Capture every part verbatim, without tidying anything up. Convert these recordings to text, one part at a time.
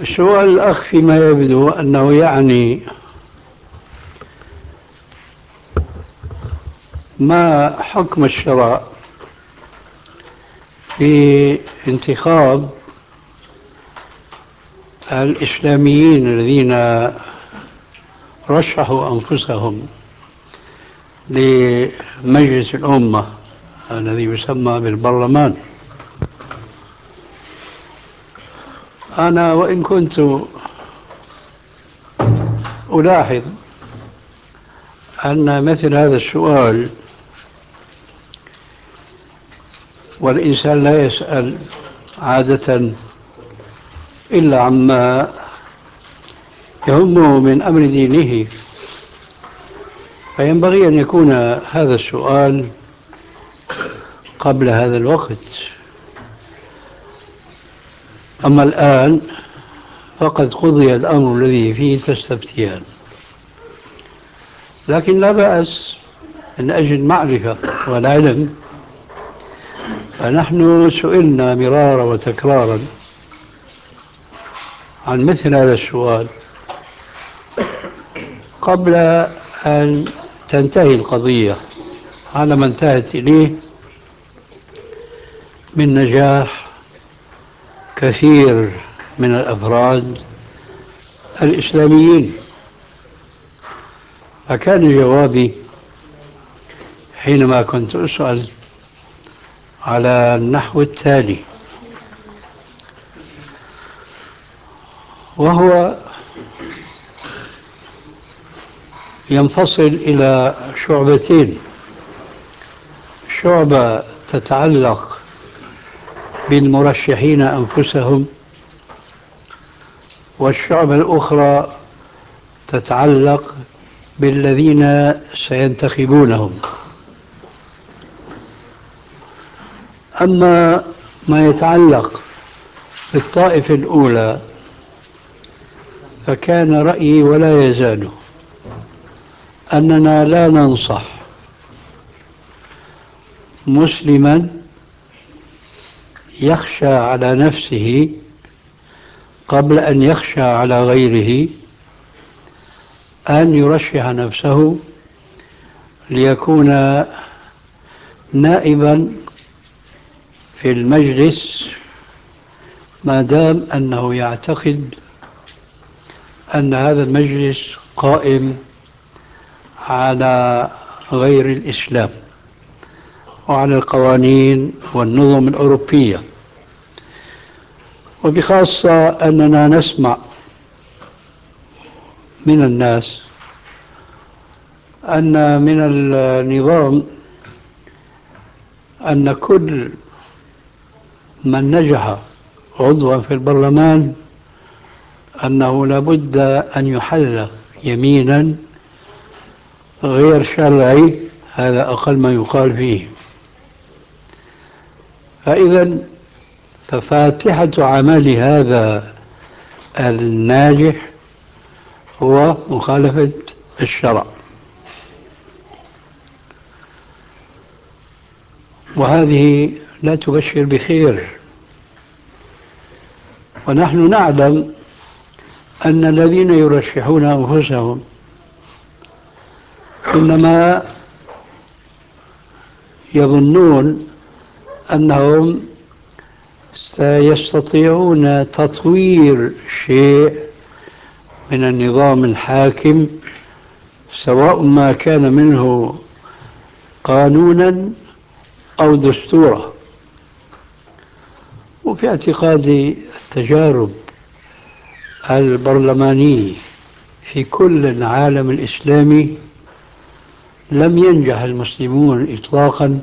سؤال الأخ فيما يبدو أنه يعني ما حكم الشرع في انتخاب الإسلاميين الذين رشحوا أنفسهم لمجلس الأمة الذي يسمى بالبرلمان. أنا وإن كنت ألاحظ أن مثل هذا السؤال والإنسان لا يسأل عادة إلا عما يهمه من أمر دينه، فينبغي أن يكون هذا السؤال قبل هذا الوقت. أما الآن فقد قضي الأمر الذي فيه تستفتيان، لكن لا بأس من أجل المعرفة والعلم. فنحن سئلنا مرارا وتكرارا عن مثل هذا السؤال قبل أن تنتهي القضية على ما انتهت إليه من نجاح كثير من الأفراد الإسلاميين. فكان جوابي حينما كنت أسأل على النحو التالي، وهو ينفصل إلى شعبتين: شعبة تتعلق بالمرشحين أنفسهم، والشعبة الأخرى تتعلق بالذين سينتخبونهم. أما ما يتعلق بالطائفة الأولى فكان رأيي ولا يزال أننا لا ننصح مسلما يخشى على نفسه قبل أن يخشى على غيره أن يرشح نفسه ليكون نائبا في المجلس، ما دام أنه يعتقد أن هذا المجلس قائم على غير الإسلام وعلى القوانين والنظم الأوروبية. وبخاصة أننا نسمع من الناس أن من النظام أن كل من نجح عضوا في البرلمان أنه لابد أن يحل يمينا غير شرعي، هذا أقل ما يقال فيه. فإذا ففاتحة عمل هذا الناجح هو مخالفة الشرع، وهذه لا تبشر بخير. ونحن نعلم أن الذين يرشحون أنفسهم إنما يظنون أنهم سيستطيعون تطوير شيء من النظام الحاكم، سواء ما كان منه قانونا أو دستورا. وفي اعتقادي التجارب البرلمانية في كل العالم الإسلامي لم ينجح المسلمون إطلاقا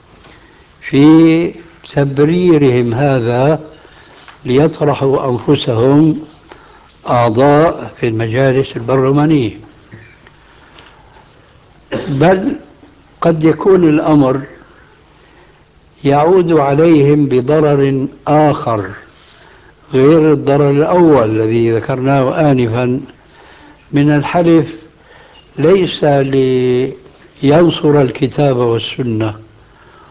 في تبريرهم هذا ليطرحوا أنفسهم أعضاء في المجالس البرلمانية، بل قد يكون الأمر يعود عليهم بضرر آخر غير الضرر الأول الذي ذكرناه آنفا من الحلف ليس لينصر الكتاب والسنة،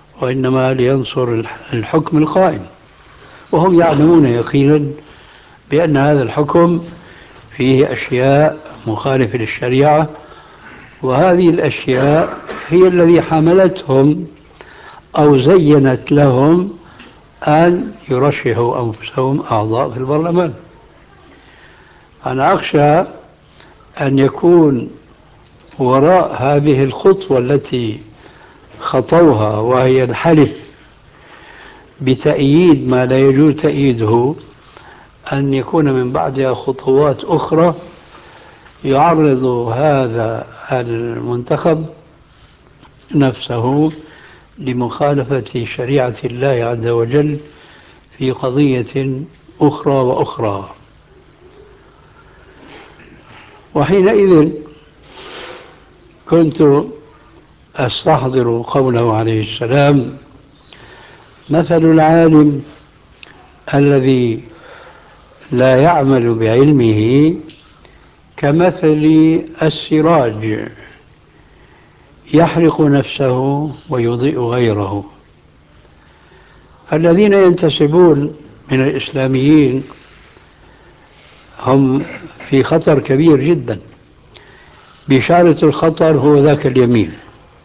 وإنما لينصر الحكم القائم. وهم يعلمون يقينا بأن هذا الحكم فيه أشياء مخالفة للشريعة، وهذه الأشياء هي الذي حملتهم أو زينت لهم أن يرشحوا أنفسهم أعضاء في البرلمان. أنا أخشى أن يكون وراء هذه الخطوة التي خطوها، وهي الحلف بتأييد ما لا يجوز تأييده، أن يكون من بعدها خطوات أخرى يعرض هذا المنتخب نفسه لمخالفة شريعة الله عز وجل في قضية أخرى وأخرى. وحينئذ كنت أستحضر قوله عليه السلام: مثل العالم الذي لا يعمل بعلمه كمثل السراج يحرق نفسه ويضيء غيره. الذين ينتسبون من الإسلاميين هم في خطر كبير جدا. بشارة الخطر هو ذاك اليمين.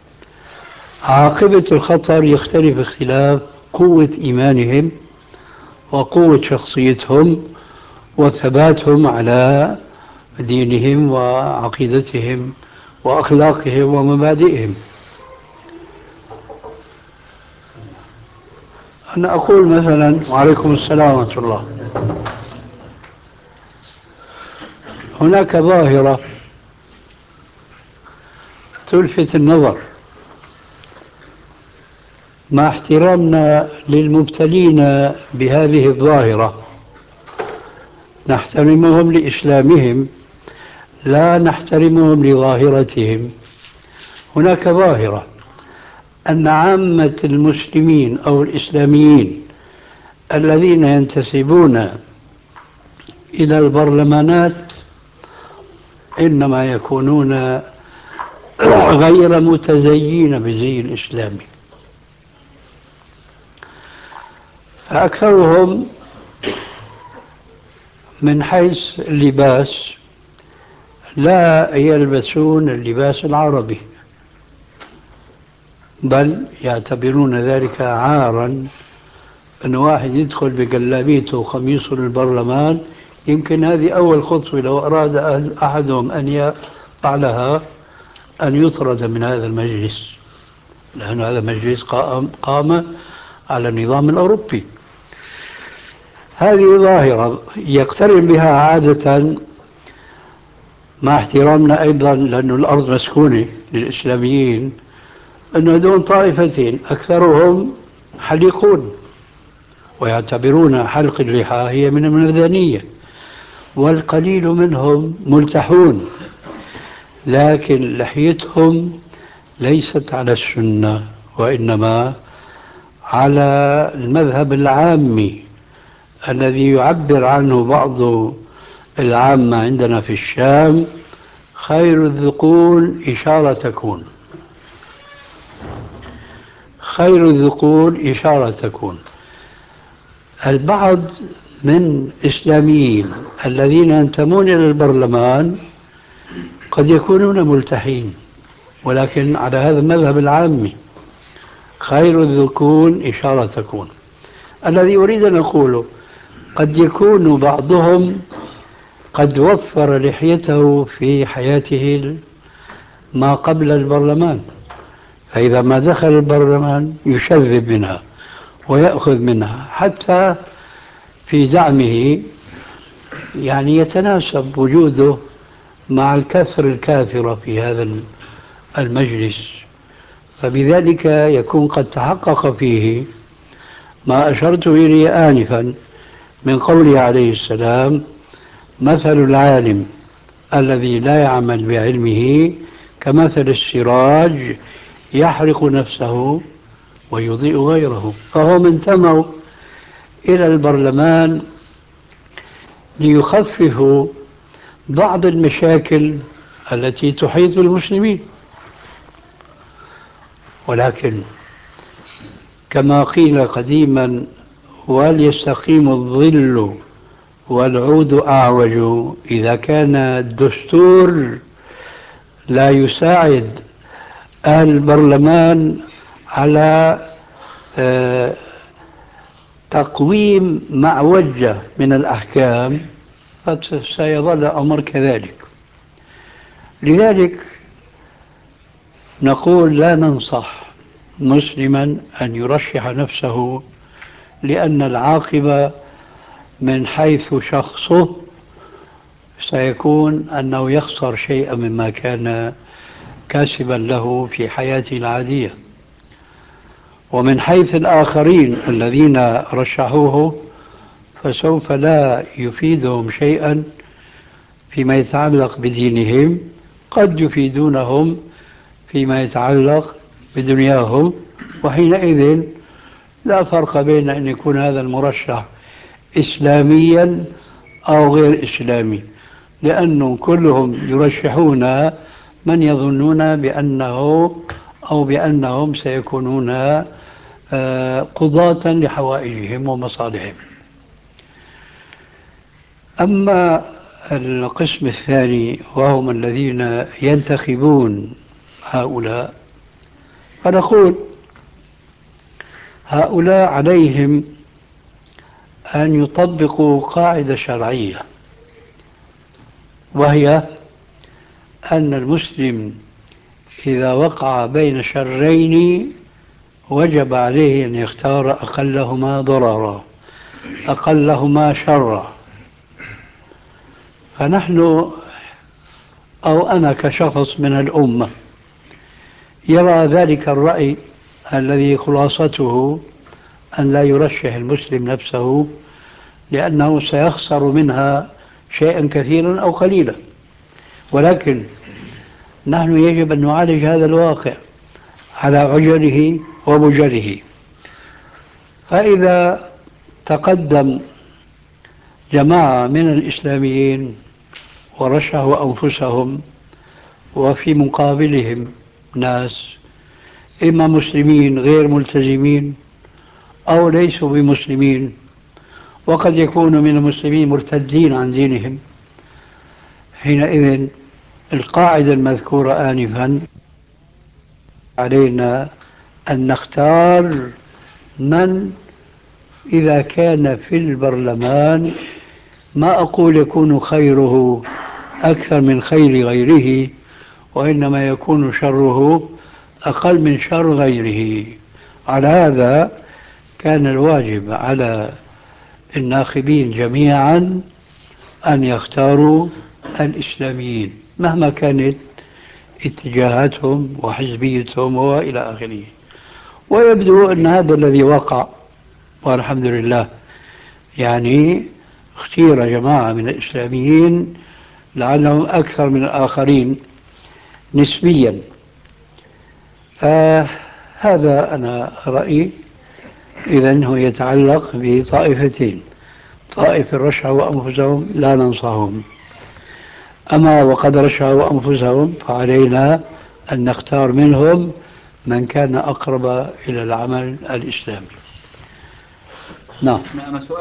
عاقبة الخطر يختلف اختلاف قوة إيمانهم وقوة شخصيتهم وثباتهم على دينهم وعقيدتهم وأخلاقهم ومبادئهم. أنا أقول مثلا، وعليكم السلام ورحمة الله، هناك ظاهرة تلفت النظر، مع احترامنا للمبتلين بهذه الظاهرة، نحترمهم لإسلامهم لا نحترمهم لظاهرتهم. هناك ظاهرة أن عامة المسلمين أو الإسلاميين الذين ينتسبون إلى البرلمانات إنما يكونون غير متزيين بزي الإسلامي، فأكثرهم من حيث اللباس لا يلبسون اللباس العربي، بل يعتبرون ذلك عارا أن واحد يدخل بجلابيته وقميصه للبرلمان. يمكن هذه أول خطوة لو أراد أحدهم أن يفعلها أن يطرد من هذا المجلس، لأن هذا مجلس قام, قام على النظام الأوروبي. هذه ظاهرة يقترن بها عادة، مع احترامنا أيضا لأن الأرض مسكونة للإسلاميين، أن دون طائفتين أكثرهم حليقون ويعتبرون حلق اللحى هي من المدنية، والقليل منهم ملتحون، لكن لحيتهم ليست على السنة وإنما على المذهب العامي الذي يعبر عنه بعض العامة عندنا في الشام: خير الذقون إشارة تكون. خير الذقون إشارة تكون. البعض من الإسلاميين الذين ينتمون إلى البرلمان قد يكونون ملتحين، ولكن على هذا المذهب العامي: خير الذقون إشارة تكون. الذي أريد أن أقوله قد يكون بعضهم قد وفر لحيته في حياته ما قبل البرلمان، فإذا ما دخل البرلمان يشذب منها ويأخذ منها حتى في زعمه، يعني يتناسب وجوده مع الكثر الكافرة في هذا المجلس، فبذلك يكون قد تحقق فيه ما أشرت إليه آنفا من قوله عليه السلام: مثل العالم الذي لا يعمل بعلمه كمثل السراج يحرق نفسه ويضيء غيره. فهم انتموا إلى البرلمان ليخففوا بعض المشاكل التي تحيط المسلمين، ولكن كما قيل قديما: وليستقيم الظل والعود أعوج. إذا كان الدستور لا يساعد البرلمان على آه، تقويم معوجة من الأحكام، فسيظل الأمر كذلك. لذلك نقول لا ننصح مسلما أن يرشح نفسه، لأن العاقبة من حيث شخصه سيكون أنه يخسر شيئا مما كان كاسبا له في حياته العادية، ومن حيث الآخرين الذين رشحوه فسوف لا يفيدهم شيئا فيما يتعلق بدينهم، قد يفيدونهم فيما يتعلق بدنياهم، وحينئذ لا فرق بين أن يكون هذا المرشح إسلاميا أو غير إسلامي، لأنهم كلهم يرشحون من يظنون بأنه أو بأنهم سيكونون قضاة لحوائجهم ومصالحهم. أما القسم الثاني وهم الذين ينتخبون هؤلاء، فنقول هؤلاء عليهم أن يطبقوا قاعدة شرعية، وهي أن المسلم إذا وقع بين شرين وجب عليه أن يختار أقلهما ضررا أقلهما شرا. فنحن أو أنا كشخص من الأمة يرى ذلك الرأي الذي خلاصته أن لا يرشح المسلم نفسه، لأنه سيخسر منها شيئا كثيرا أو قليلا، ولكن نحن يجب أن نعالج هذا الواقع على عجله ومجره. فإذا تقدم جماعة من الإسلاميين ورشحوا أنفسهم وفي مقابلهم ناس إما مسلمين غير ملتزمين أو ليسوا بمسلمين، وقد يكونوا من المسلمين مرتدين عن دينهم، حينئذ القاعدة المذكورة آنفا علينا أن نختار من إذا كان في البرلمان ما أقول يكون خيره أكثر من خير غيره، وإنما يكون شره أقل من شر غيره. على هذا كان الواجب على الناخبين جميعا أن يختاروا الإسلاميين مهما كانت اتجاهاتهم وحزبيتهم وإلى آخره. ويبدو أن هذا الذي وقع، والحمد لله، يعني اختير جماعة من الإسلاميين لعلهم أكثر من الآخرين نسبيا. فهذا أنا رأيي. إذن هو يتعلق بطائفتين: طائفة رشحوا أنفسهم لا ننصحهم، أما وقد رشحوا أنفسهم فعلينا أن نختار منهم من كان أقرب إلى العمل الإسلامي. نعم.